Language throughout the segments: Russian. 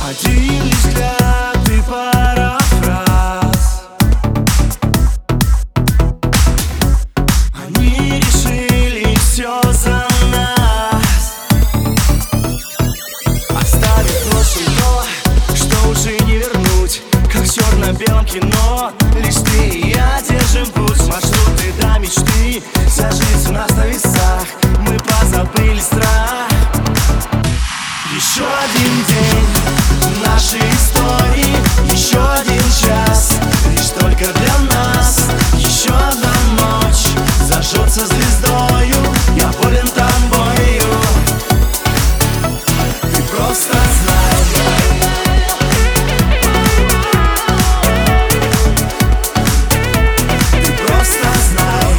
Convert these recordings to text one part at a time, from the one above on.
Один взгляд и пара фраз, они решили все за нас, оставив в прошлом то, что уже не вернуть. Как в черно-белом кино, лишь ты и я держим путь. Маршруты до мечты, вся жизнь у нас на весах, мы позабыли страх. Еще один день нашей истории, еще один час, лишь только для нас. Еще одна ночь зажжется звездою, я болен тобою. Ты просто знай, ты просто знай.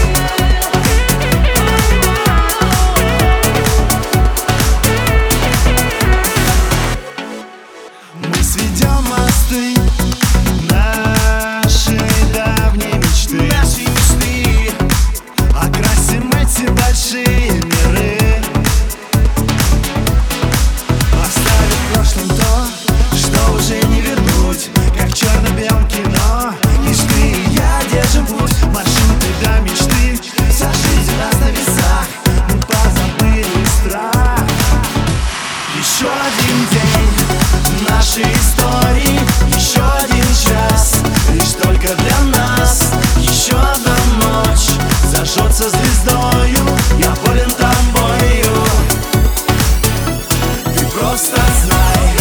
Мы сведем мосты нашей давней мечты, окрасим эти большие миры, оставив в прошлом то, что уже не вернуть. Как в черно-белом кино, лишь ты и я держим путь. Маршруты до мечты, вся жизнь у нас на весах, мы позабыли страх. Еще один день нашей истории, еще один час, лишь только для нас. Еще одна ночь зажжется звездою, я болен тобою. Ты просто знай,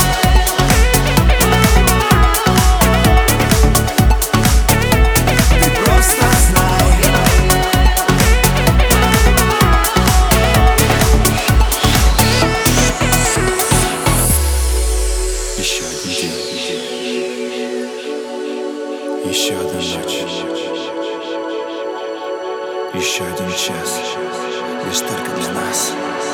ты просто знай. Еще один день, еще одна ночь, еще один час, лишь только для нас.